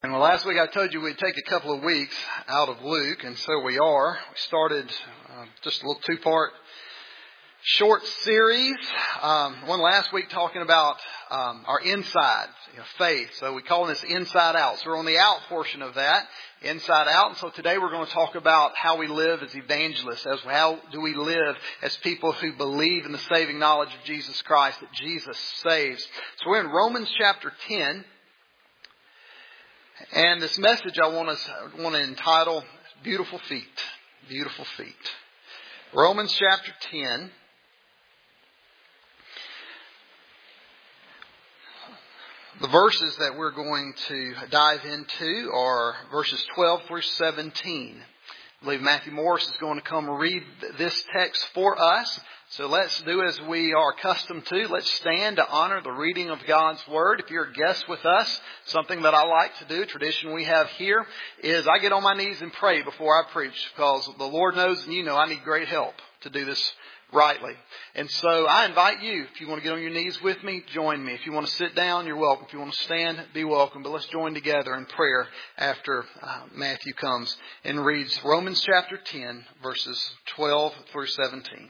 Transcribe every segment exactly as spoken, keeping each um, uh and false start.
And well, last week I told you we'd take a couple of weeks out of Luke, and so we are. We started uh, just a little two-part short series. Um, one last week talking about um, our inside, you know, faith. So we call this Inside Out. So we're on the out portion of that, Inside Out. And so today we're going to talk about how we live as evangelists, as how do we live as people who believe in the saving knowledge of Jesus Christ, that Jesus saves. So we're in Romans chapter ten. And this message I want to, I want to entitle Beautiful Feet. Beautiful Feet. Romans chapter ten. The verses that we're going to dive into are verses twelve through seventeen. I believe Matthew Morris is going to come read this text for us. So let's do as we are accustomed to. Let's stand to honor the reading of God's Word. If you're a guest with us, something that I like to do, tradition we have here, is I get on my knees and pray before I preach, because the Lord knows and you know I need great help to do this rightly. And so I invite you, if you want to get on your knees with me, join me. If you want to sit down, you're welcome. If you want to stand, be welcome. But let's join together in prayer after uh, Matthew comes and reads Romans chapter ten, verses twelve through seventeen.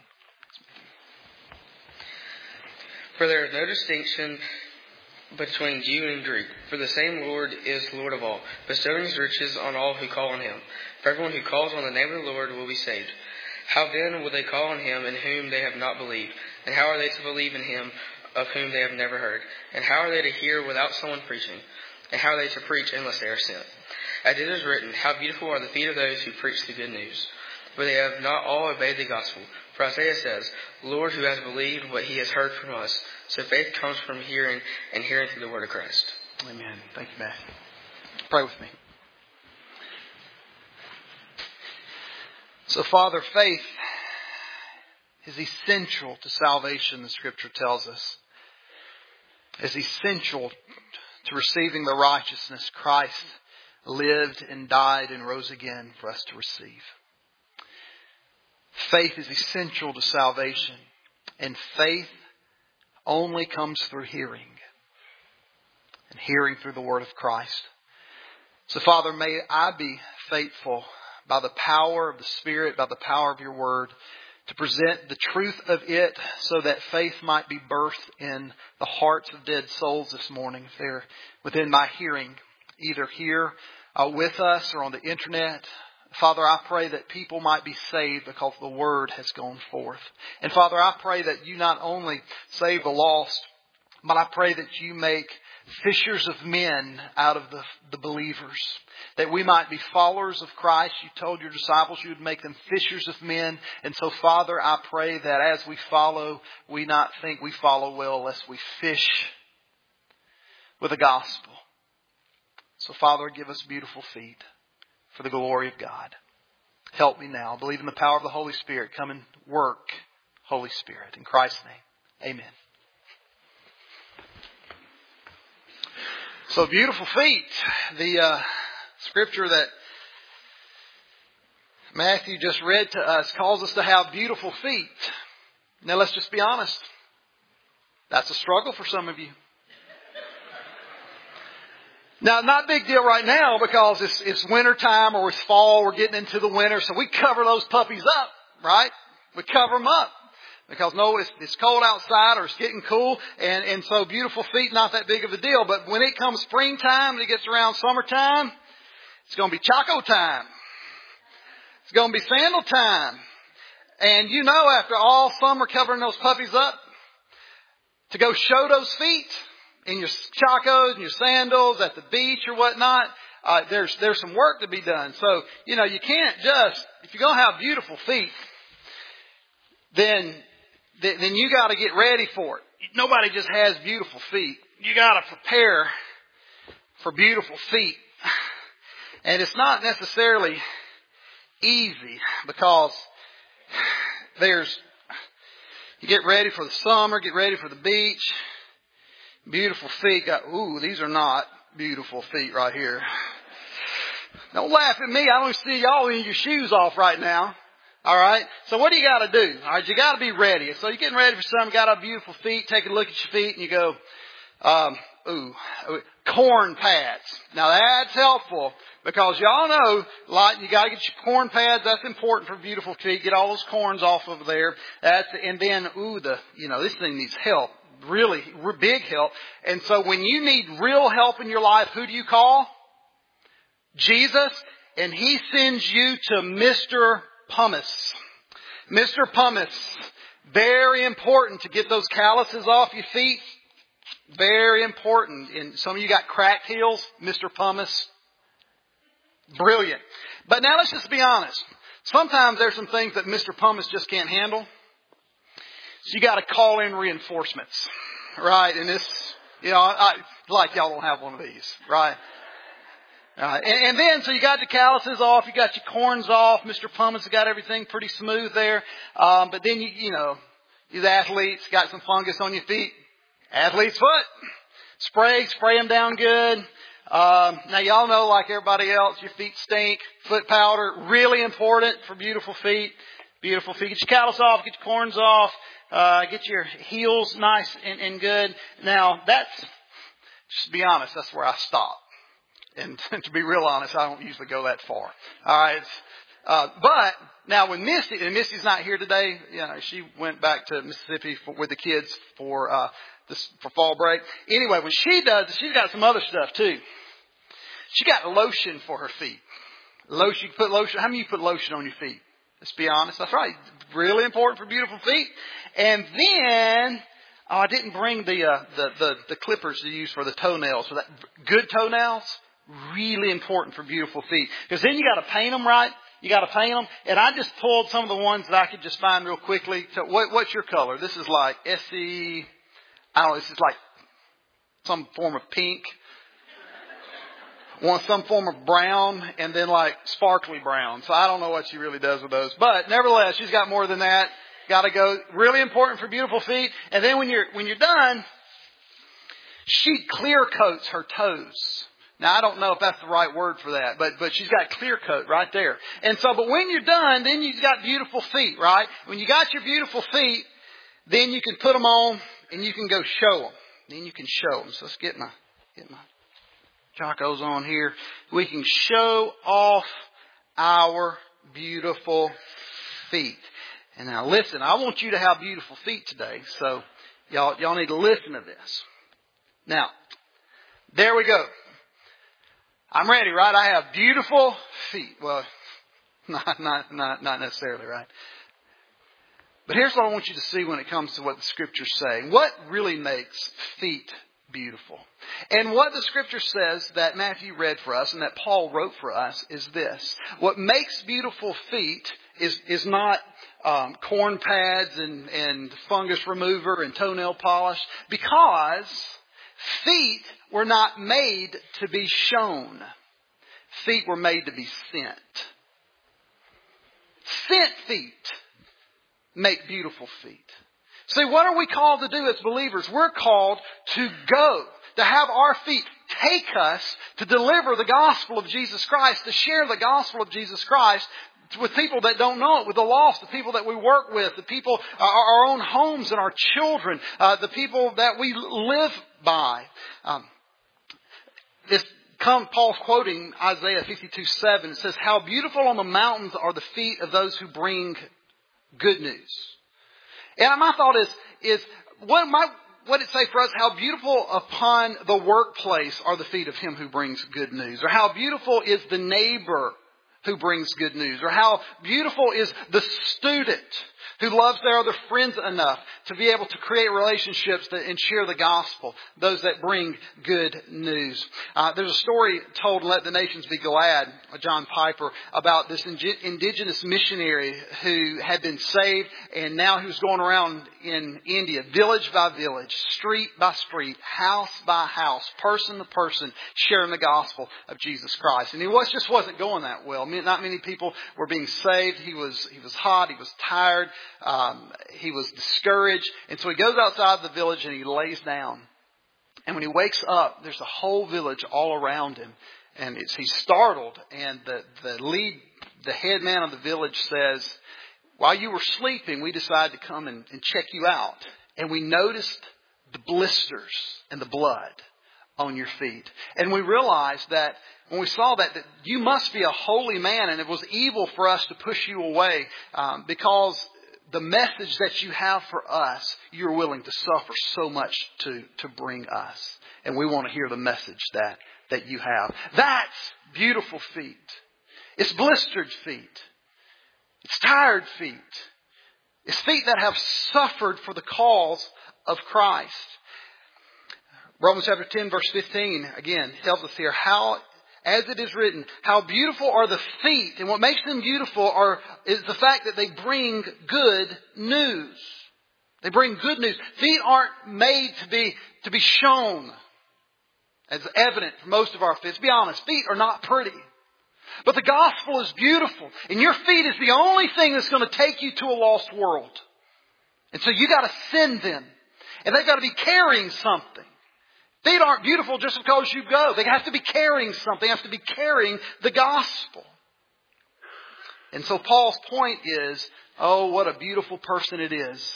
For there is no distinction between Jew and Greek, for the same Lord is Lord of all, bestowing His riches on all who call on Him. For everyone who calls on the name of the Lord will be saved. How then will they call on Him in whom they have not believed? And how are they to believe in Him of whom they have never heard? And how are they to hear without someone preaching? And how are they to preach unless they are sent? As it is written, how beautiful are the feet of those who preach the good news. But they have not all obeyed the gospel. For Isaiah says, Lord, who has believed what he has heard from us? So faith comes from hearing, and hearing through the word of Christ. Amen. Thank you, Matthew. Pray with me. So, Father, faith is essential to salvation, the Scripture tells us. It's essential to receiving the righteousness Christ lived and died and rose again for us to receive. Faith is essential to salvation, and faith only comes through hearing, and hearing through the Word of Christ. So, Father, may I be faithful by the power of the Spirit, by the power of your Word, to present the truth of it so that faith might be birthed in the hearts of dead souls this morning, if they're within my hearing, either here uh, with us or on the internet. Father, I pray that people might be saved because the Word has gone forth. And Father, I pray that you not only save the lost, but I pray that you make fishers of men out of the, the believers. That we might be followers of Christ. You told your disciples you would make them fishers of men. And so, Father, I pray that as we follow, we not think we follow well, lest we fish with the gospel. So, Father, give us beautiful feet for the glory of God. Help me now. I believe in the power of the Holy Spirit. Come and work, Holy Spirit. In Christ's name, amen. So, beautiful feet. The uh, scripture that Matthew just read to us calls us to have beautiful feet. Now, let's just be honest. That's a struggle for some of you. Now, not a big deal right now because it's, it's winter time or it's fall. We're getting into the winter. So we cover those puppies up, right? We cover them up because no, it's, it's cold outside or it's getting cool. And, and so beautiful feet, not that big of a deal. But when it comes springtime and it gets around summertime, it's going to be Chaco time. It's going to be sandal time. And you know, after all summer covering those puppies up, to go show those feet in your chacos and your sandals at the beach or whatnot, uh, there's there's some work to be done. So, you know, you can't just, if you're going to have beautiful feet, then, then you got to get ready for it. Nobody just has beautiful feet. You got to prepare for beautiful feet. And it's not necessarily easy because there's, you get ready for the summer, get ready for the beach. Beautiful feet. Got, ooh, these are not beautiful feet right here. Don't laugh at me. I don't see y'all in your shoes off right now. All right. So what do you got to do? All right. You got to be ready. So you're getting ready for something. Got to have beautiful feet. Take a look at your feet and you go, um, ooh, corn pads. Now that's helpful because y'all know, like, you got to get your corn pads. That's important for beautiful feet. Get all those corns off of there. That's, and then, ooh, the, you know, this thing needs help. Really big help. And so when you need real help in your life, who do you call? Jesus. And He sends you to Mister Pumice. Mister Pumice. Very important to get those calluses off your feet. Very important. And some of you got cracked heels. Mister Pumice. Brilliant. But now let's just be honest. Sometimes there's some things that Mister Pumice just can't handle. So you got to call in reinforcements, right? And this, you know, I, like y'all don't have one of these, right? Right. And, and then, so you got your calluses off, you got your corns off. Mister Pumice has got everything pretty smooth there. Um, but then you, you know, these athletes got some fungus on your feet. Athlete's foot. Spray, spray them down good. Um, now y'all know, like everybody else, your feet stink. Foot powder, really important for beautiful feet. Beautiful feet. Get your callus off, get your corns off. Uh, get your heels nice and, and good. Now, that's, just to be honest, that's where I stop. And to be real honest, I don't usually go that far. All right. Uh, but now when Misty, and Misty's not here today, you know, she went back to Mississippi for, with the kids for, uh, this, for fall break. Anyway, when she does, she's got some other stuff too. She got lotion for her feet. Lotion, you put lotion, how many of you put lotion on your feet? Let's be honest. That's right. Really important for beautiful feet. And then, oh, I didn't bring the, uh, the, the, the clippers to use for the toenails. For that good toenails, really important for beautiful feet. Because then you got to paint them right. You got to paint them. And I just pulled some of the ones that I could just find real quickly. So what, what's your color? This is like S E, I don't know, this is like some form of pink. Want some form of brown and then like sparkly brown. So I don't know what she really does with those. But nevertheless, she's got more than that. Got to go. Really important for beautiful feet. And then when you're, when you're done, she clear coats her toes. Now I don't know if that's the right word for that, but, but she's got clear coat right there. And so, but when you're done, then you've got beautiful feet, right? When you got your beautiful feet, then you can put them on and you can go show them. Then you can show them. So let's get my, get my Jocko's on here. We can show off our beautiful feet. And now listen, I want you to have beautiful feet today. So y'all, y'all need to listen to this. Now, there we go. I'm ready, right? I have beautiful feet. Well, not, not, not, not necessarily, right? But here's what I want you to see when it comes to what the Scriptures say. What really makes feet beautiful? And what the Scripture says that Matthew read for us and that Paul wrote for us is this. What makes beautiful feet is, is not um, corn pads and, and fungus remover and toenail polish, because feet were not made to be shown. Feet were made to be sent. Sent feet make beautiful feet. See, what are we called to do as believers? We're called to go, to have our feet take us to deliver the gospel of Jesus Christ, to share the gospel of Jesus Christ with people that don't know it, with the lost, the people that we work with, the people, uh, our own homes and our children, uh, the people that we live by. Um, this come, Paul's quoting Isaiah fifty-two seven. It says, "How beautiful on the mountains are the feet of those who bring good news." And my thought is, is what might what it say for us? How beautiful upon the workplace are the feet of him who brings good news, or how beautiful is the neighbor who brings good news, or how beautiful is the student who loves their other friends enough to be able to create relationships that, and share the gospel, those that bring good news. Uh, there's a story told in Let the Nations Be Glad, John Piper, about this indigenous missionary who had been saved, and now he was going around in India, village by village, street by street, house by house, person to person, sharing the gospel of Jesus Christ. And he was, just wasn't going that well. Not many people were being saved. He was, he was hot. He was tired. Um, he was discouraged. And so he goes outside the village and he lays down. And when he wakes up, there's a whole village all around him. And it's, he's startled. And the, the lead, the head man of the village says, "While you were sleeping, we decided to come and, and check you out. And we noticed the blisters and the blood on your feet. And we realized that when we saw that, that you must be a holy man, and it was evil for us to push you away um, because the message that you have for us, you're willing to suffer so much to, to bring us. And we want to hear the message that, that you have. That's beautiful feet. It's blistered feet. It's tired feet. It's feet that have suffered for the cause of Christ. Romans chapter ten verse fifteen, again, tells us here how, as it is written, how beautiful are the feet. And what makes them beautiful are, is the fact that they bring good news. They bring good news. Feet aren't made to be, to be shown, as evident for most of our feet. Let's be honest, feet are not pretty. But the gospel is beautiful. And your feet is the only thing that's going to take you to a lost world. And so you got to send them. And they've got to be carrying something. Feet aren't beautiful just because you go. They have to be carrying something. They have to be carrying the gospel. And so Paul's point is, oh, what a beautiful person it is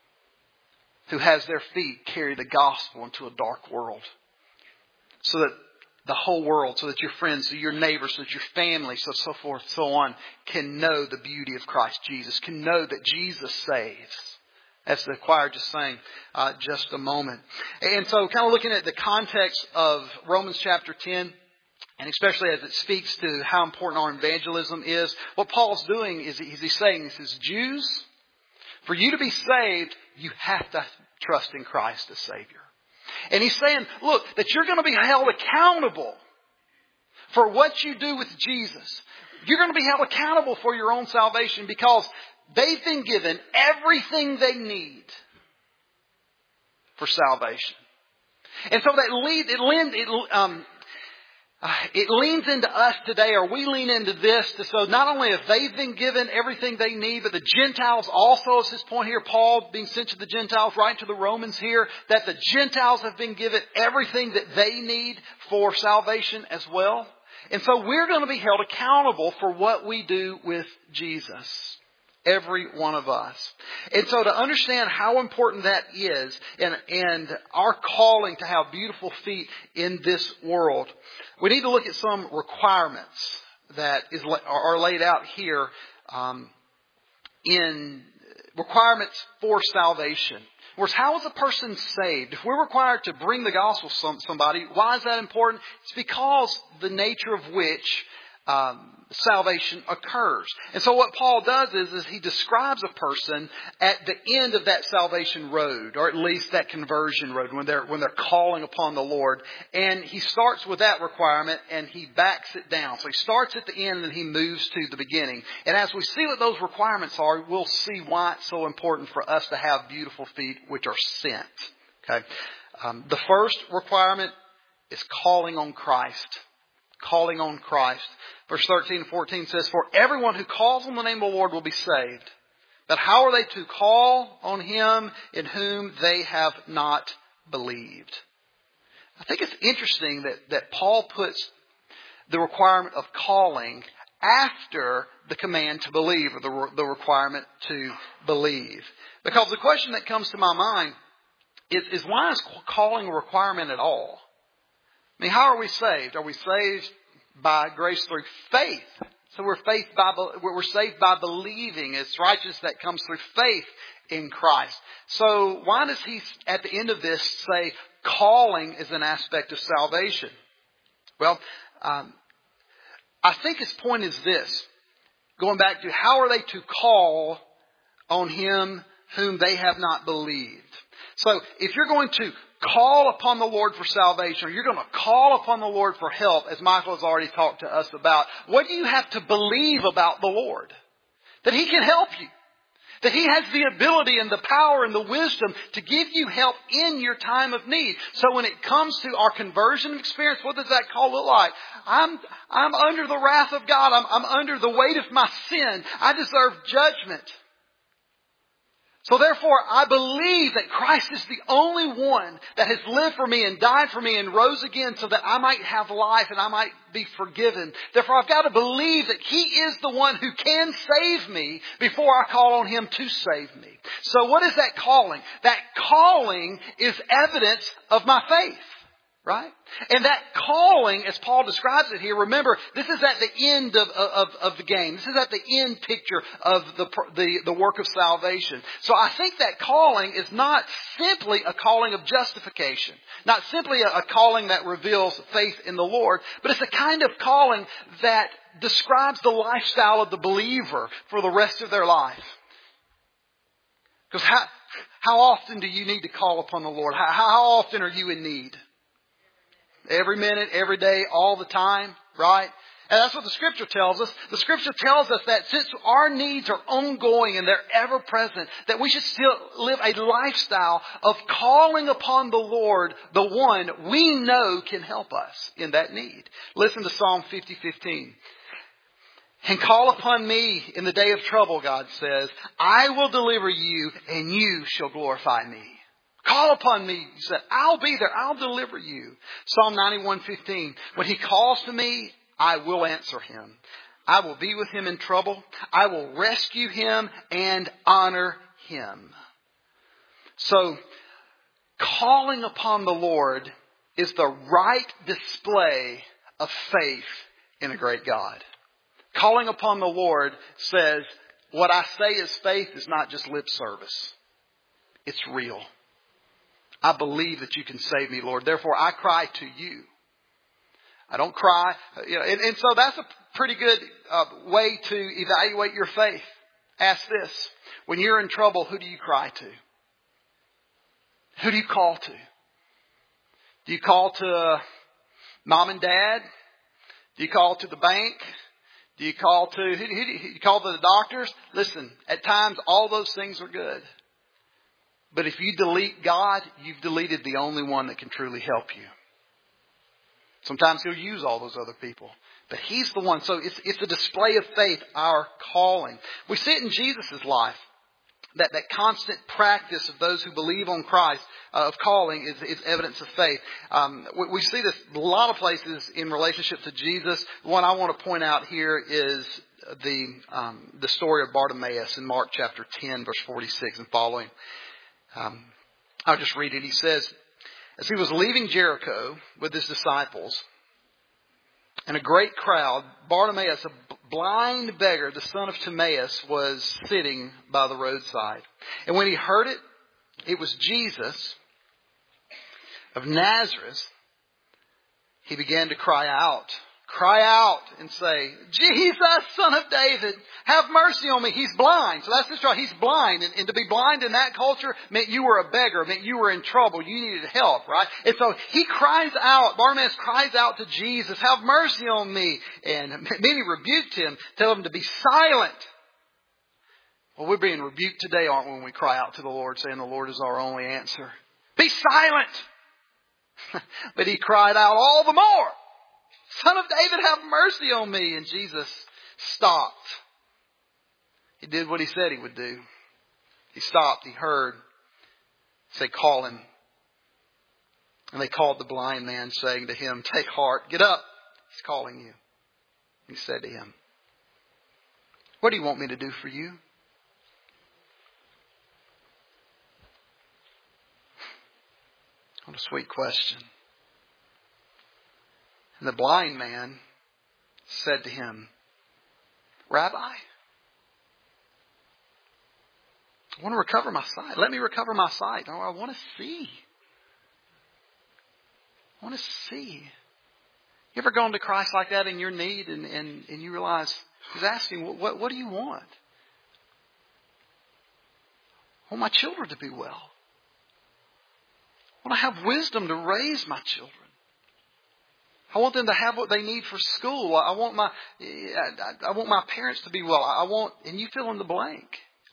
who has their feet carry the gospel into a dark world. So that the whole world, so that your friends, so your neighbors, so that your family, so so forth, so on, can know the beauty of Christ Jesus, can know that Jesus saves. As the choir just sang uh, just a moment. And so kind of looking at the context of Romans chapter ten, and especially as it speaks to how important our evangelism is, what Paul's doing is he's saying, he says, Jews, for you to be saved, you have to trust in Christ as Savior. And he's saying, look, that you're going to be held accountable for what you do with Jesus. You're going to be held accountable for your own salvation because they've been given everything they need for salvation. And so that lead, it, lend, it, um, uh, it leans into us today, or we lean into this. To, so not only have they been given everything they need, but the Gentiles also, as his point here, Paul being sent to the Gentiles, right to the Romans here, that the Gentiles have been given everything that they need for salvation as well. And so we're going to be held accountable for what we do with Jesus. Every one of us. And so to understand how important that is and, and our calling to have beautiful feet in this world, we need to look at some requirements that is are laid out here um, in requirements for salvation. Whereas how is a person saved? If we're required to bring the gospel to somebody, why is that important? It's because the nature of which Um, salvation occurs. And so what Paul does is, is he describes a person at the end of that salvation road, or at least that conversion road, when they're when they're calling upon the Lord. And he starts with that requirement and he backs it down. So he starts at the end and he moves to the beginning. And as we see what those requirements are, we'll see why it's so important for us to have beautiful feet which are sent. Okay. Um, the first requirement is calling on Christ. Calling on Christ. Verse thirteen and fourteen says, for everyone who calls on the name of the Lord will be saved. But how are they to call on Him in whom they have not believed? I think it's interesting that, that Paul puts the requirement of calling after the command to believe, or the, the requirement to believe. Because the question that comes to my mind is, is why is calling a requirement at all? I mean, how are we saved? Are we saved by grace through faith? So we're faith by we're saved by believing. It's righteousness that comes through faith in Christ. So why does he at the end of this say calling is an aspect of salvation? Well, um, I think his point is this. Going back to how are they to call on Him whom they have not believed? So if you're going to call upon the Lord for salvation, or you're going to call upon the Lord for help, as Michael has already talked to us about, what do you have to believe about the Lord? That He can help you. That He has the ability and the power and the wisdom to give you help in your time of need. So when it comes to our conversion experience, what does that call look like? I'm, I'm under the wrath of God. I'm, I'm under the weight of my sin. I deserve judgment. So therefore, I believe that Christ is the only one that has lived for me and died for me and rose again so that I might have life and I might be forgiven. Therefore, I've got to believe that He is the one who can save me before I call on Him to save me. So what is that calling? That calling is evidence of my faith. Right? And that calling, as Paul describes it here, remember, this is at the end of, of, of the game. This is at the end picture of the, the, the work of salvation. So I think that calling is not simply a calling of justification. Not simply a, a calling that reveals faith in the Lord. But it's a kind of calling that describes the lifestyle of the believer for the rest of their life. Because how, how often do you need to call upon the Lord? How, how often are you in need? Every minute, every day, all the time, right? And that's what the Scripture tells us. The Scripture tells us that since our needs are ongoing and they're ever present, that we should still live a lifestyle of calling upon the Lord, the one we know can help us in that need. Listen to Psalm fifty fifteen. And call upon me in the day of trouble, God says. I will deliver you and you shall glorify me. Call upon me. He said, I'll be there. I'll deliver you. Psalm ninety-one fifteen. When he calls to me, I will answer him. I will be with him in trouble. I will rescue him and honor him. So, calling upon the Lord is the right display of faith in a great God. Calling upon the Lord says, what I say is faith is not just lip service. It's real. I believe that you can save me, Lord. Therefore, I cry to you. I don't cry. You know, and, and so that's a pretty good uh, way to evaluate your faith. Ask this. When you're in trouble, who do you cry to? Who do you call to? Do you call to uh, mom and dad? Do you call to the bank? Do you call to, who, who do you, you call to the doctors? Listen, at times all those things are good. But if you delete God, you've deleted the only one that can truly help you. Sometimes He'll use all those other people. But He's the one. So it's, it's a display of faith, our calling. We see it in Jesus' life. That, that constant practice of those who believe on Christ, uh, of calling, is, is evidence of faith. Um, we, we see this a lot of places in relationship to Jesus. The one I want to point out here is the um, the story of Bartimaeus in Mark chapter ten, verse forty-six and following. Um, I'll just read it. He says, as he was leaving Jericho with his disciples and a great crowd, Bartimaeus, a blind beggar, the son of Timaeus, was sitting by the roadside. And when he heard it, it was Jesus of Nazareth. He began to cry out. Cry out and say, Jesus, Son of David, have mercy on me. He's blind. So that's just right. He's blind. And, and to be blind in that culture meant you were a beggar, meant you were in trouble. You needed help, right? And so he cries out, Bartimaeus cries out to Jesus, have mercy on me. And many rebuked him, tell him to be silent. Well, we're being rebuked today, aren't we, when we cry out to the Lord, saying the Lord is our only answer. Be silent. But he cried out all the more. Son of David, have mercy on me. And Jesus stopped. He did what he said he would do. He stopped. He heard. Say, call him. And they called the blind man, saying to him, take heart, get up. He's calling you. He said to him, what do you want me to do for you? What a sweet question. And the blind man said to him, Rabbi, I want to recover my sight. Let me recover my sight. Oh, I want to see. I want to see. You ever gone to Christ like that in your need and, and, and you realize He's asking, what, what, what do you want? I want my children to be well. I want to have wisdom to raise my children. I want them to have what they need for school. I want my, I want my parents to be well. I want, and you fill in the blank.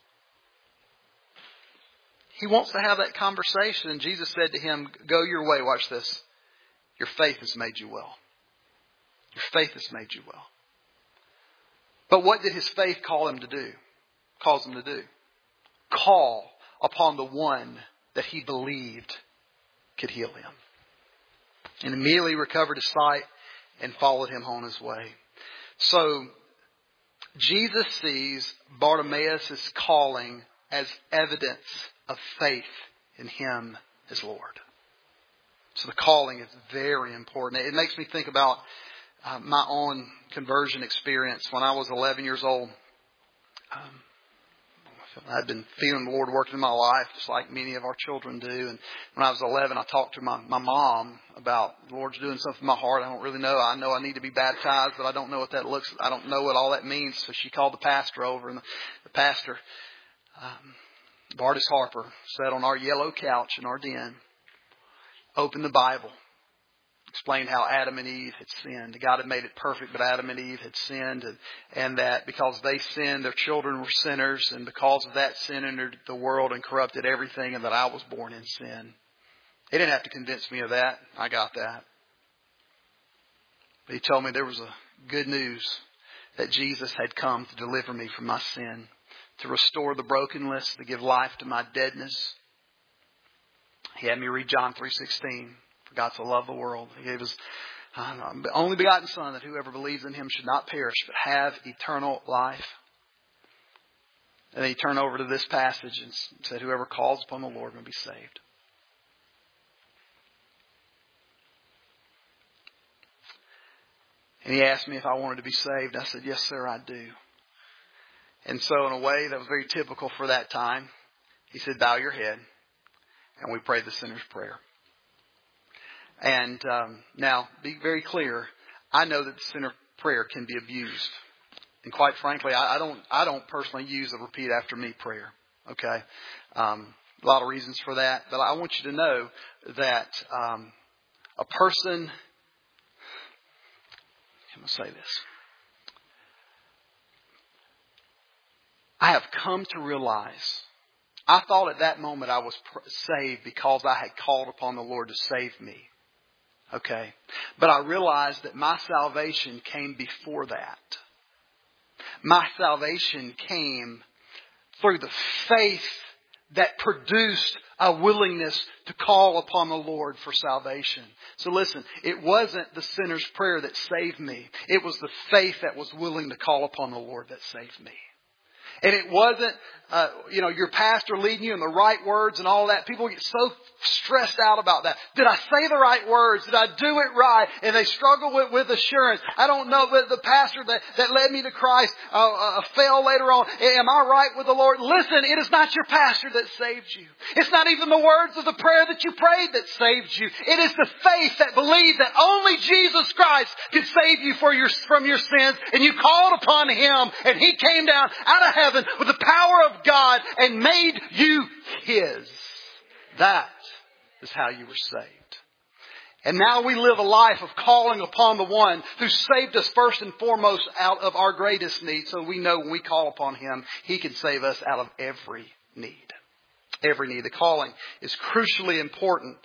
He wants to have that conversation. And Jesus said to him, go your way. Watch this. Your faith has made you well. Your faith has made you well. But what did his faith call him to do? Calls him to do? Call upon the one that he believed could heal him. And immediately recovered his sight and followed him on his way. So Jesus sees Bartimaeus' calling as evidence of faith in him as Lord. So the calling is very important. It makes me think about uh, my own conversion experience when I was eleven years old. Um, I'd been feeling the Lord working in my life, just like many of our children do. And when I was eleven, I talked to my, my mom about the Lord's doing something in my heart. I don't really know. I know I need to be baptized, but I don't know what that looks. I don't know what all that means. So she called the pastor over, and the, the pastor, um, Bartis Harper, sat on our yellow couch in our den, opened the Bible, explained how Adam and Eve had sinned. God had made it perfect, but Adam and Eve had sinned, and, and that because they sinned, their children were sinners, and because of that, sin entered the world and corrupted everything, and that I was born in sin. He didn't have to convince me of that. I got that. But he told me there was a good news that Jesus had come to deliver me from my sin, to restore the brokenness, to give life to my deadness. He had me read John three sixteen. For God so loved the world, He gave His uh, only begotten Son, that whoever believes in Him should not perish, but have eternal life. And then he turned over to this passage and said, whoever calls upon the Lord will be saved. And he asked me if I wanted to be saved. I said, yes, sir, I do. And so in a way that was very typical for that time, he said, bow your head. And we prayed the sinner's prayer. And um, now, be very clear, I know that the sinner prayer can be abused. And quite frankly, I, I don't I don't personally use a repeat after me prayer. Okay? Um, a lot of reasons for that. But I want you to know that um, a person... I'm going to say this. I have come to realize, I thought at that moment I was saved because I had called upon the Lord to save me. Okay. But I realized that my salvation came before that. My salvation came through the faith that produced a willingness to call upon the Lord for salvation. So listen, it wasn't the sinner's prayer that saved me. It was the faith that was willing to call upon the Lord that saved me. And it wasn't, uh, you know, your pastor leading you in the right words and all that. People get so stressed out about that. Did I say the right words? Did I do it right? And they struggle with, with assurance. I don't know, but the pastor that, that led me to Christ uh, uh, fell later on. Am I right with the Lord? Listen, it is not your pastor that saved you. It's not even the words of the prayer that you prayed that saved you. It is the faith that believed that only Jesus Christ could save you for your, from your sins. And you called upon Him, and He came down out of heaven with the power of God and made you His. That is how you were saved. And now we live a life of calling upon the one who saved us first and foremost out of our greatest need. So we know when we call upon Him, He can save us out of every need. Every need. The calling is crucially important,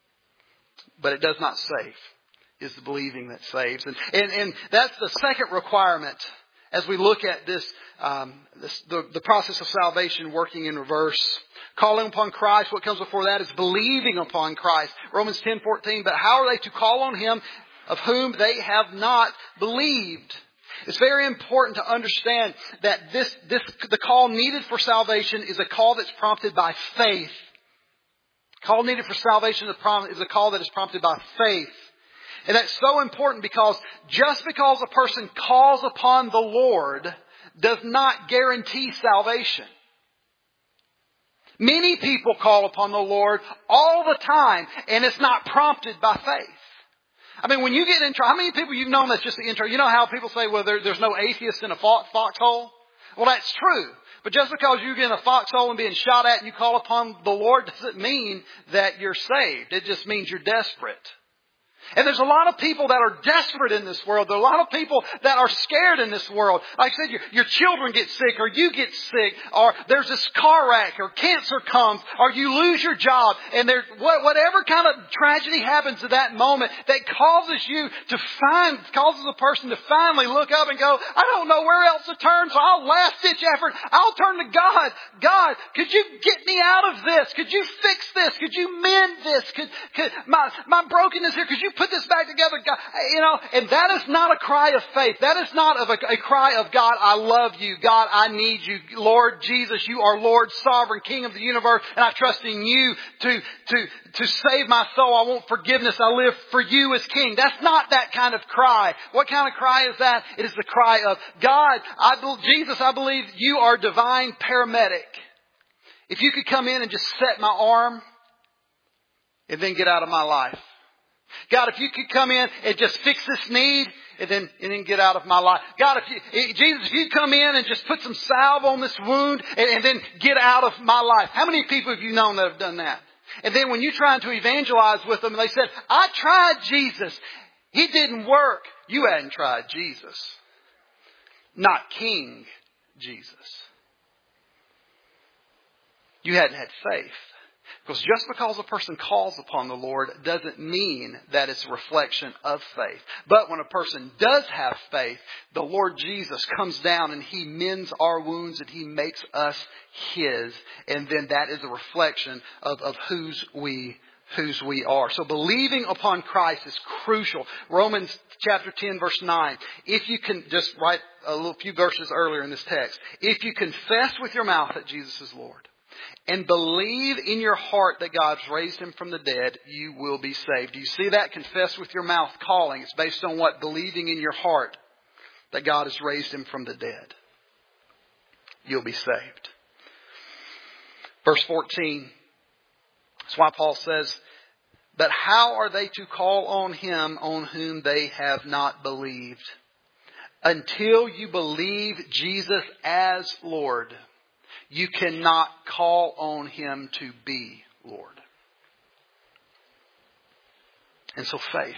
but it does not save. It's the believing that saves. And, and, and that's the second requirement as we look at this, um, this the, the process of salvation working in reverse. Calling upon Christ, what comes before that is believing upon Christ. Romans ten fourteen, but how are they to call on Him of whom they have not believed? It's very important to understand that this, this the call needed for salvation is a call that's prompted by faith. The call needed for salvation is a call that is prompted by faith. And that's so important because just because a person calls upon the Lord does not guarantee salvation. Many people call upon the Lord all the time, and it's not prompted by faith. I mean, when you get in trouble, how many people you've known that's just the intro? You know how people say, well, there, there's no atheist in a foxhole? Well, that's true. But just because you get in a foxhole and being shot at and you call upon the Lord doesn't mean that you're saved. It just means you're desperate. And there's a lot of people that are desperate in this world. There are a lot of people that are scared in this world. Like I said, your, your children get sick, or you get sick, or there's this car wreck, or cancer comes, or you lose your job. And there, whatever kind of tragedy happens at that moment that causes you to find, causes a person to finally look up and go, I don't know where else to turn, so I'll last ditch effort. I'll turn to God. God, could you get me out of this? Could you fix this? Could you mend this? Could, could my, my brokenness here, could you put this back together, God. You know, and that is not a cry of faith. That is not of a, a cry of God, I love you. God, I need you. Lord Jesus, you are Lord, sovereign, King of the universe, and I trust in you to, to, to save my soul. I want forgiveness. I live for you as King. That's not that kind of cry. What kind of cry is that? It is the cry of, God, I, Jesus, I believe you are divine paramedic. If you could come in and just set my arm and then get out of my life. God, if you could come in and just fix this need and then, and then get out of my life. God, if you, Jesus, if you come in and just put some salve on this wound and, and then get out of my life. How many people have you known that have done that? And then when you're trying to evangelize with them and they said, I tried Jesus. He didn't work. You hadn't tried Jesus. Not King Jesus. You hadn't had faith. Because just because a person calls upon the Lord doesn't mean that it's a reflection of faith. But when a person does have faith, the Lord Jesus comes down and He mends our wounds and He makes us His. And then that is a reflection of, of whose we whose we are. So believing upon Christ is crucial. Romans chapter ten verse nine. If you can just write a little few verses earlier in this text. If you confess with your mouth that Jesus is Lord and believe in your heart that God's raised Him from the dead, you will be saved. Do you see that? Confess with your mouth calling. It's based on what? Believing in your heart that God has raised Him from the dead. You'll be saved. Verse fourteen. That's why Paul says, but how are they to call on Him on whom they have not believed? Until you believe Jesus as Lord, you cannot call on Him to be Lord. And so faith.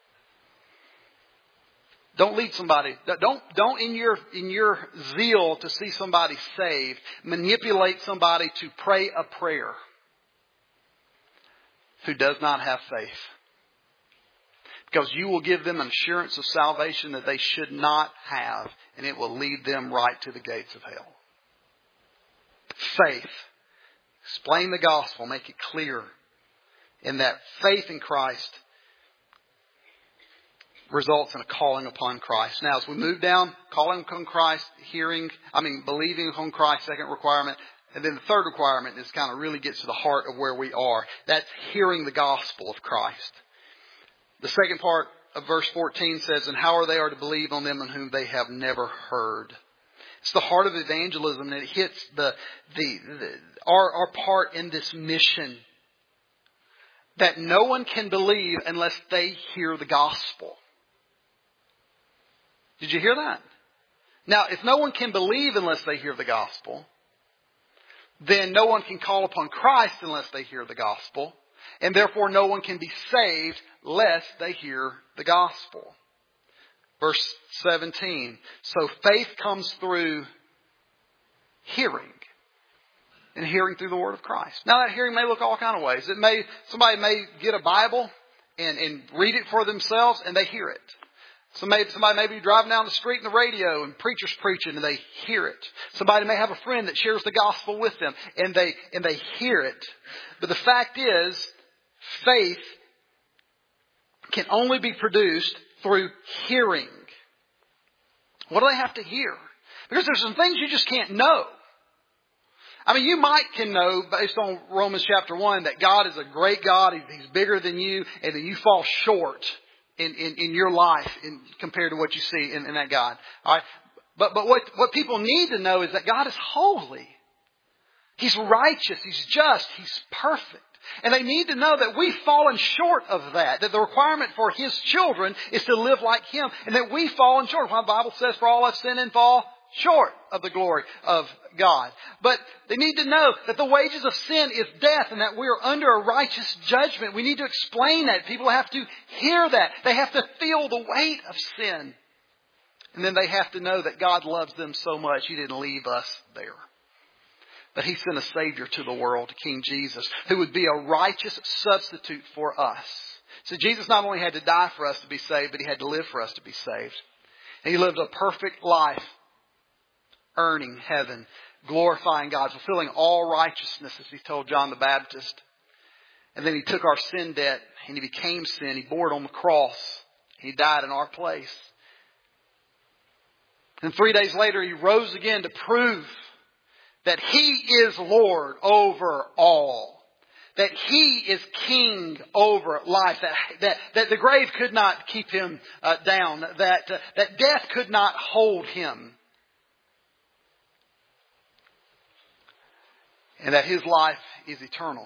Don't lead somebody. Don't, don't in your, in your zeal to see somebody saved, manipulate somebody to pray a prayer who does not have faith. Because you will give them an assurance of salvation that they should not have, and it will lead them right to the gates of hell. Faith. Explain the gospel. Make it clear. And that faith in Christ results in a calling upon Christ. Now, as we move down, calling upon Christ, hearing, I mean, believing upon Christ, second requirement. And then the third requirement is kind of really gets to the heart of where we are. That's hearing the gospel of Christ. The second part of verse fourteen says, and how are they are to believe on them on whom they have never heard? It's the heart of evangelism, and it hits the, the, the our, our part in this mission. That no one can believe unless they hear the gospel. Did you hear that? Now, if no one can believe unless they hear the gospel, then no one can call upon Christ unless they hear the gospel. And therefore no one can be saved lest they hear the gospel. Verse seventeen. So faith comes through hearing. And hearing through the word of Christ. Now that hearing may look all kind of ways. It may, somebody may get a Bible and, and read it for themselves and they hear it. Somebody, somebody may be driving down the street in the radio and preachers preaching and they hear it. Somebody may have a friend that shares the gospel with them and they, and they hear it. But the fact is, faith can only be produced through hearing. What do they have to hear? Because there's some things you just can't know. I mean, you might can know based on Romans chapter one that God is a great God. He's bigger than you and that you fall short in, in, in your life in, compared to what you see in, in that God. All right. But, but what, what people need to know is that God is holy. He's righteous. He's just. He's perfect. And they need to know that we've fallen short of that. That the requirement for His children is to live like Him. And that we've fallen short. Why the Bible says, for all have sinned and fall short of the glory of God. But they need to know that the wages of sin is death and that we are under a righteous judgment. We need to explain that. People have to hear that. They have to feel the weight of sin. And then they have to know that God loves them so much He didn't leave us there. But He sent a Savior to the world, King Jesus, who would be a righteous substitute for us. So Jesus not only had to die for us to be saved, but He had to live for us to be saved. And He lived a perfect life, earning heaven, glorifying God, fulfilling all righteousness, as He told John the Baptist. And then He took our sin debt and He became sin. He bore it on the cross. He died in our place. And three days later, He rose again to prove that He is Lord over all. That He is King over life. That, that, that the grave could not keep Him uh, down. That, uh, that death could not hold Him. And that His life is eternal.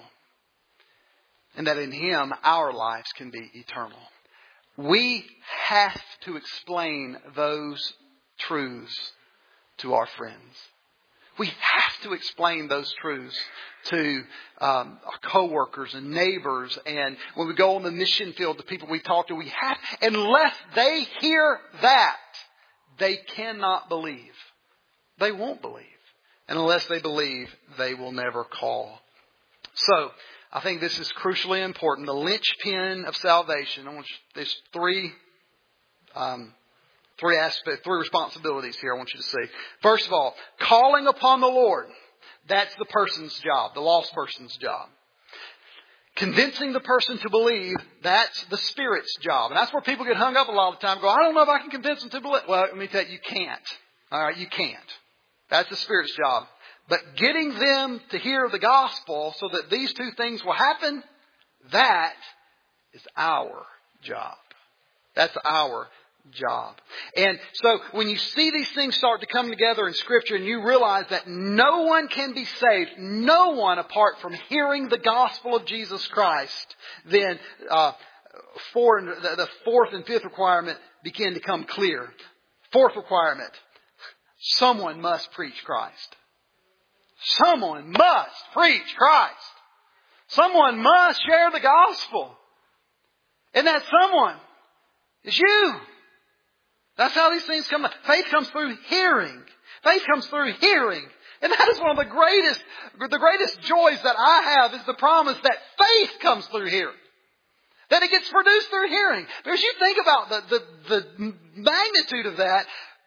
And that in Him our lives can be eternal. We have to explain those truths to our friends. We have to explain those truths to um, our coworkers and neighbors, and when we go on the mission field, the people we talk to. We have, unless they hear that, they cannot believe. They won't believe, and unless they believe, they will never call. So, I think this is crucially important. The linchpin of salvation. I want you, there's three. Um, Three aspects, three responsibilities here I want you to see. First of all, calling upon the Lord. That's the person's job, the lost person's job. Convincing the person to believe, that's the Spirit's job. And that's where people get hung up a lot of the time. Go, I don't know if I can convince them to believe. Well, let me tell you, you can't. All right, you can't. That's the Spirit's job. But getting them to hear the gospel so that these two things will happen, that is our job. That's our job. And so when you see these things start to come together in Scripture and you realize that no one can be saved, no one apart from hearing the gospel of Jesus Christ, then uh, four, the, the fourth and fifth requirement begin to come clear. Fourth requirement, someone must preach Christ. Someone must preach Christ. Someone must share the gospel. And that someone is you. That's how these things come. Faith comes through hearing. Faith comes through hearing. And that is one of the greatest, the greatest joys that I have is the promise that faith comes through hearing. That it gets produced through hearing. Because you think about the, the, the magnitude of that.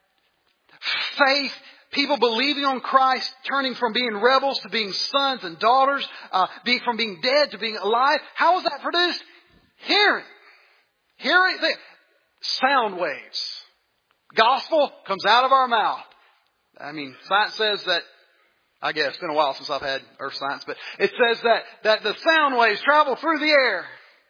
Faith, people believing on Christ, turning from being rebels to being sons and daughters, uh, being from being dead to being alive. How is that produced? Hearing. Hearing. Sound waves. Gospel comes out of our mouth. I mean, science says that, I guess, it's been a while since I've had earth science, but it says that, that the sound waves travel through the air.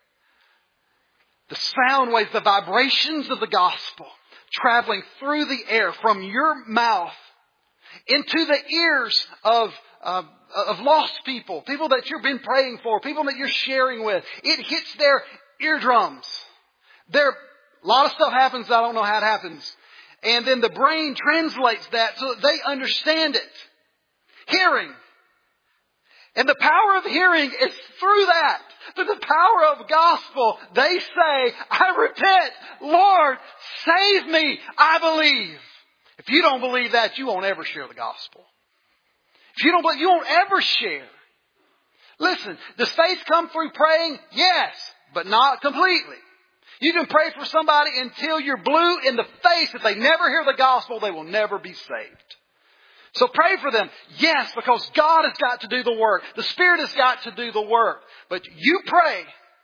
The sound waves, the vibrations of the gospel, traveling through the air from your mouth into the ears of, uh, of lost people, people that you've been praying for, people that you're sharing with. It hits their eardrums. There, a lot of stuff happens, I don't know how it happens. And then the brain translates that so that they understand it. Hearing. And the power of hearing is through that. Through the power of gospel. They say, I repent. Lord, save me. I believe. If you don't believe that, you won't ever share the gospel. If you don't believe, you won't ever share. Listen, does faith come through praying? Yes, but not completely. You can pray for somebody until you're blue in the face. If they never hear the gospel, they will never be saved. So pray for them. Yes, because God has got to do the work. The Spirit has got to do the work. But you pray.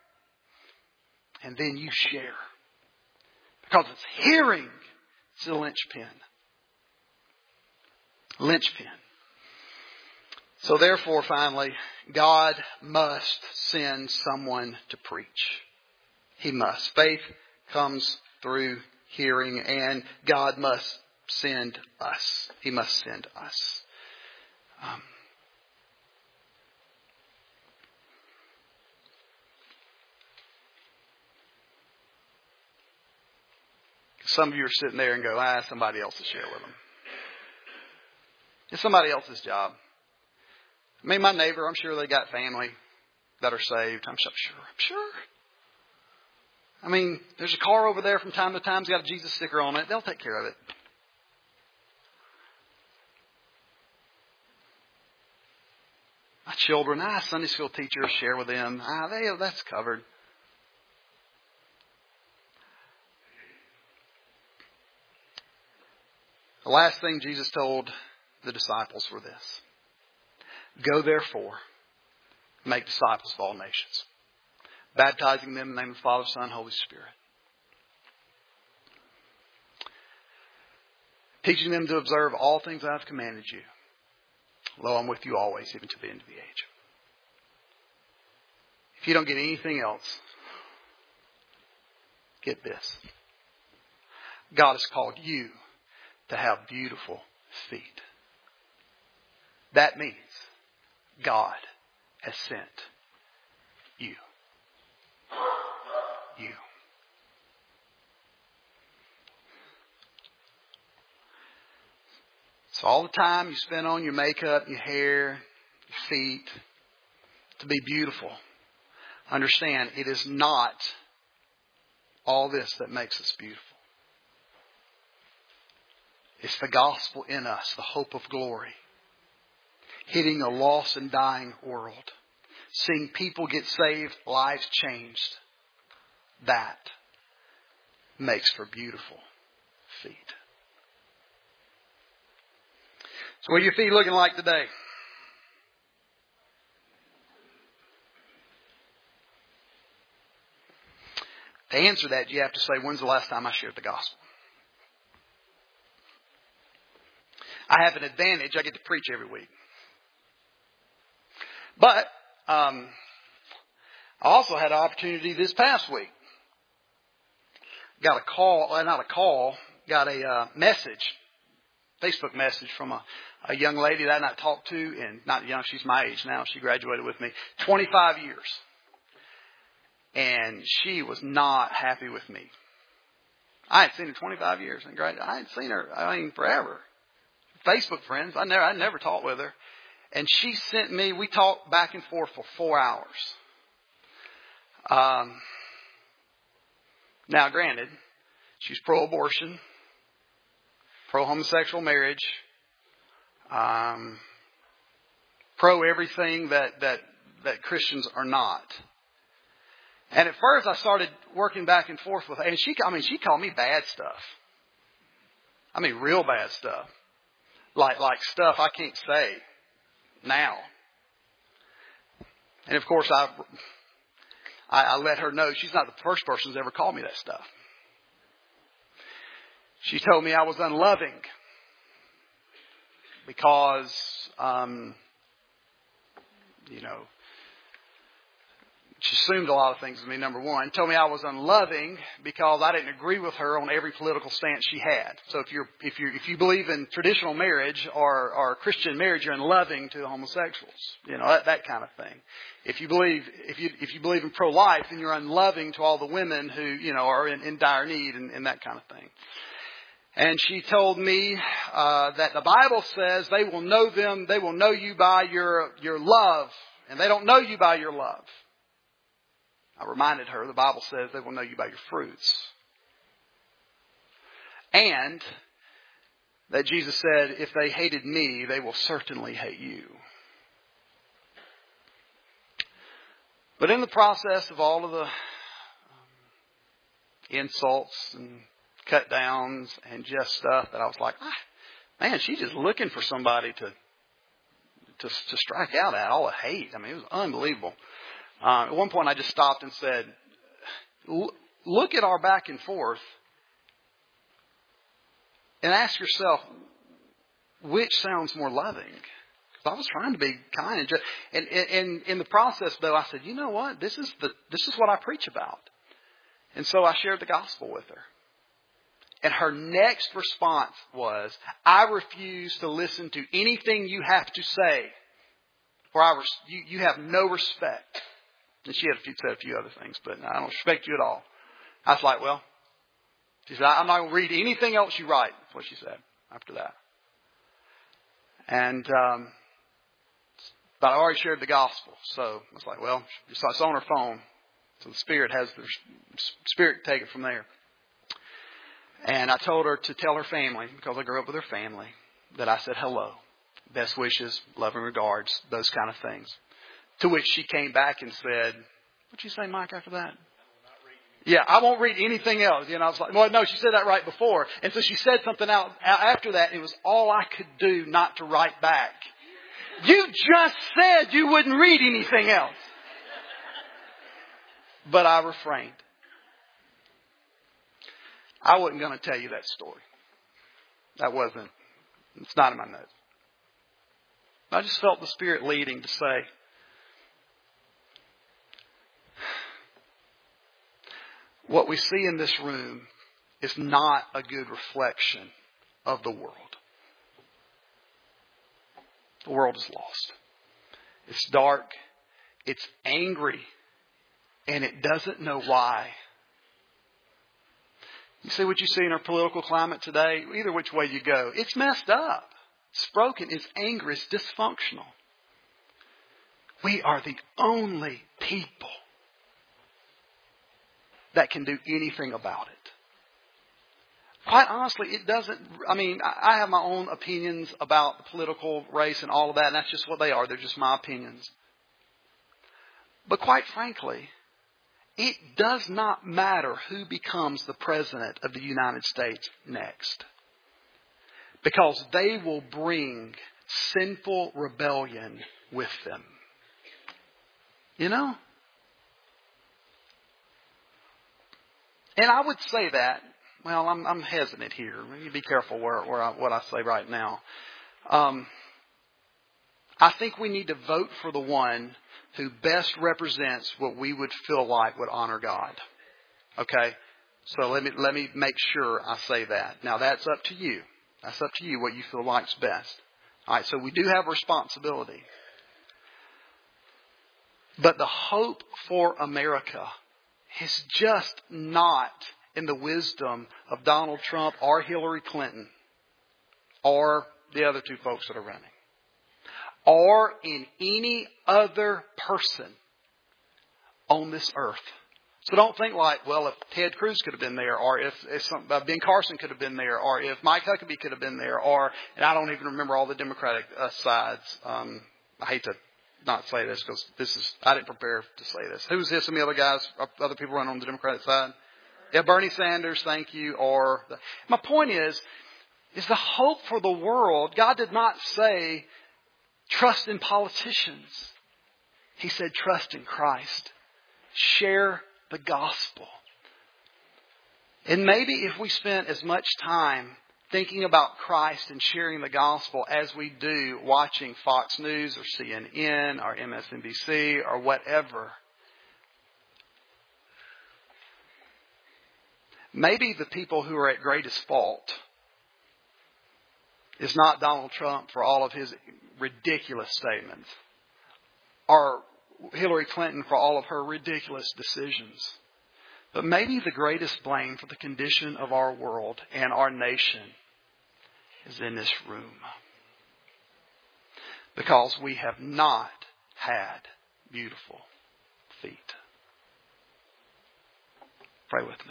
And then you share. Because it's hearing. It's the linchpin. Linchpin. So therefore, finally, God must send someone to preach. He must. Faith comes through hearing, and God must send us. He must send us. Um, some of you are sitting there and go, ah, somebody else will share with them. It's somebody else's job. I mean, my neighbor, I'm sure they got family that are saved. I'm so sure. I'm sure. I mean, there's a car over there from time to time. It's got a Jesus sticker on it. They'll take care of it. My children, ah, Sunday school teachers, share with them. Ah, they, that's covered. The last thing Jesus told the disciples were this. Go therefore, make disciples of all nations. baptizing them in the name of the Father, Son, and Holy Spirit. Teaching them to observe all things I have commanded you. Lo, I'm with you always, even to the end of the age. If you don't get anything else, get this. God has called you to have beautiful feet. That means God has sent you. You. So all the time you spend on your makeup, your hair, your feet, to be beautiful. Understand, it is not all this that makes us beautiful. It's the gospel in us, the hope of glory. Hitting a lost and dying world. Seeing people get saved, lives changed. That makes for beautiful feet. So what are your feet looking like today? To answer that, you have to say, when's the last time I shared the gospel? I have an advantage. I get to preach every week. But um, I also had an opportunity this past week. Got a call, well, not a call, got a uh, message, Facebook message from a, a young lady that I talked to, and not young, she's my age now. She graduated with me twenty-five years. And she was not happy with me. I hadn't seen her twenty-five years. I hadn't seen her, I mean, forever. Facebook friends. I never, I never talked with her. And she sent me, we talked back and forth for four hours. Um, now, granted, she's pro-abortion, pro-homosexual marriage, um, pro-everything that, that, that Christians are not. And at first I started working back and forth with her. And she, I mean, she called me bad stuff. I mean, real bad stuff. Like, like stuff I can't say now. And of course, I, I, I let her know she's not the first person who's ever called me that stuff. She told me I was unloving because, um, you know, she assumed a lot of things of me, number one. Told me I was unloving because I didn't agree with her on every political stance she had. So if you're if you if you believe in traditional marriage or, or Christian marriage, you're unloving to homosexuals. You know, that, that kind of thing. If you believe if you if you believe in pro-life, then you're unloving to all the women who, you know, are in, in dire need and, and that kind of thing. And she told me uh, that the Bible says they will know them, they will know you by your your love, and they don't know you by your love. I reminded her the Bible says they will know you by your fruits. And that Jesus said, if they hated me, they will certainly hate you. But in the process of all of the insults and cut downs and just stuff that I was like, ah, man, she's just looking for somebody to, to, to strike out at. All the hate. I mean, it was unbelievable. Uh, at one point I just stopped and said, look at our back and forth and ask yourself, which sounds more loving? Because I was trying to be kind. And, just, and, and, and in the process, though, I said, you know what? This is the this is what I preach about. And so I shared the gospel with her. And her next response was, I refuse to listen to anything you have to say. For I res- you, you have no respect. And she had a few, said a few other things, but I don't respect you at all. I was like, well, she said, I'm not going to read anything else you write. That's what she said after that. And, um, but I already shared the gospel. So I was like, well, it's on her phone. So the Spirit has the Spirit take it from there. And I told her to tell her family, because I grew up with her family, that I said hello, best wishes, loving regards, those kind of things. To which she came back and said, what'd you say, Mike, after that? Yeah, I won't read anything else. You know, I was like, well, no, she said that right before. And so she said something out after that. And it was all I could do not to write back. You just said you wouldn't read anything else. But I refrained. I wasn't going to tell you that story. That wasn't, it's not in my notes. I just felt the Spirit leading to say, what we see in this room is not a good reflection of the world. The world is lost. It's dark. It's angry. And it doesn't know why. You see what you see in our political climate today? Either which way you go, it's messed up. It's broken. It's angry. It's dysfunctional. We are the only people that can do anything about it. Quite honestly, it doesn't, I mean, I have my own opinions about the political race and all of that, and that's just what they are. They're just my opinions. But quite frankly, it does not matter who becomes the president of the United States next. Because they will bring sinful rebellion with them. You know? And I would say that, well, I'm, I'm hesitant here. Let me be careful where, where I, what I say right now. Um, I think we need to vote for the one who best represents what we would feel like would honor God. Okay? So let me, let me make sure I say that. Now that's up to you. That's up to you what you feel like's best. All right, so we do have a responsibility. But the hope for America is just not in the wisdom of Donald Trump or Hillary Clinton or the other two folks that are running. Or in any other person on this earth. So don't think like, well, if Ted Cruz could have been there, or if, if some, uh, Ben Carson could have been there, or if Mike Huckabee could have been there, or, and I don't even remember all the Democratic uh, sides. Um, I hate to not say this because this is, I didn't prepare to say this. Who's this? Some of the other guys, other people running on the Democratic side? Yeah, Bernie Sanders, thank you. Or the, my point is, is the hope for the world. God did not say trust in politicians. He said trust in Christ. Share the gospel. And maybe if we spent as much time thinking about Christ and sharing the gospel as we do watching Fox News or C N N or M S N B C or whatever, maybe the people who are at greatest fault is not Donald Trump for all of his ridiculous statements, or Hillary Clinton for all of her ridiculous decisions. But maybe the greatest blame for the condition of our world and our nation is in this room. Because we have not had beautiful feet. Pray with me.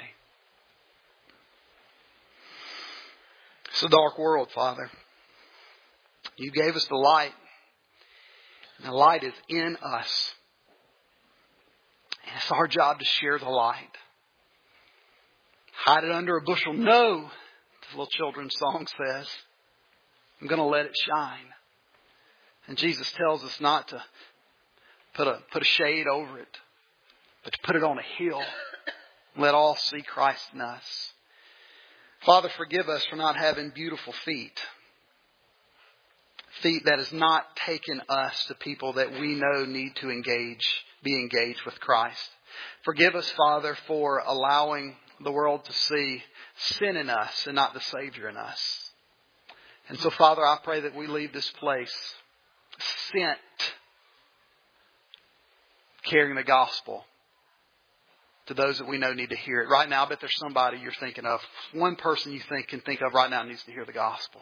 It's a dark world, Father. You gave us the light. And the light is in us. And it's our job to share the light. Hide it under a bushel. No, the little children's song says. I'm going to let it shine. And Jesus tells us not to put a, put a shade over it, but to put it on a hill. Let all see Christ in us. Father, forgive us for not having beautiful feet. Feet that has not taken us to people that we know need to engage, be engaged with Christ. Forgive us, Father, for allowing the world to see sin in us and not the Savior in us. And so, Father, I pray that we leave this place sent, carrying the gospel to those that we know need to hear it. Right now, I bet there's somebody you're thinking of. One person you think can think of right now needs to hear the gospel.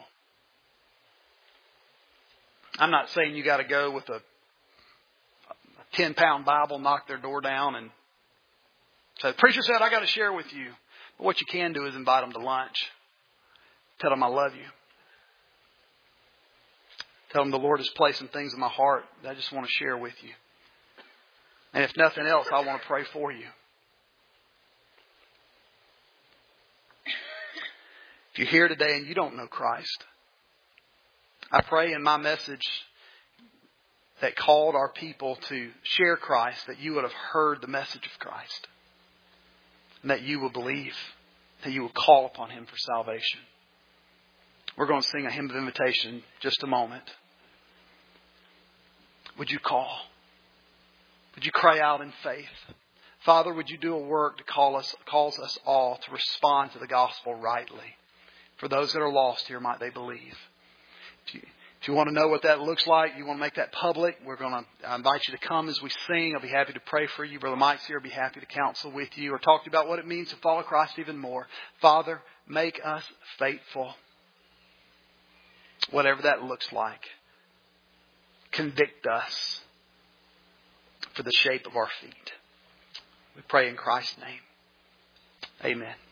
I'm not saying you got to go with a ten-pound Bible, knock their door down, and say, the preacher said I got to share with you. But what you can do is invite them to lunch. Tell them I love you. Tell them the Lord is placing things in my heart that I just want to share with you. And if nothing else, I want to pray for you. If you're here today and you don't know Christ, I pray in my message that called our people to share Christ, that you would have heard the message of Christ. And that you will believe, that you will call upon Him for salvation. We're going to sing a hymn of invitation in just a moment. Would you call? Would you cry out in faith? Father, would you do a work to call us, cause us all to respond to the gospel rightly? For those that are lost here, might they believe. If you, if you want to know what that looks like, you want to make that public, we're going to invite you to come as we sing. I'll be happy to pray for you. Brother Mike's here. I'll be happy to counsel with you or talk to you about what it means to follow Christ even more. Father, make us faithful. Whatever that looks like. Convict us for the shape of our feet. We pray in Christ's name. Amen.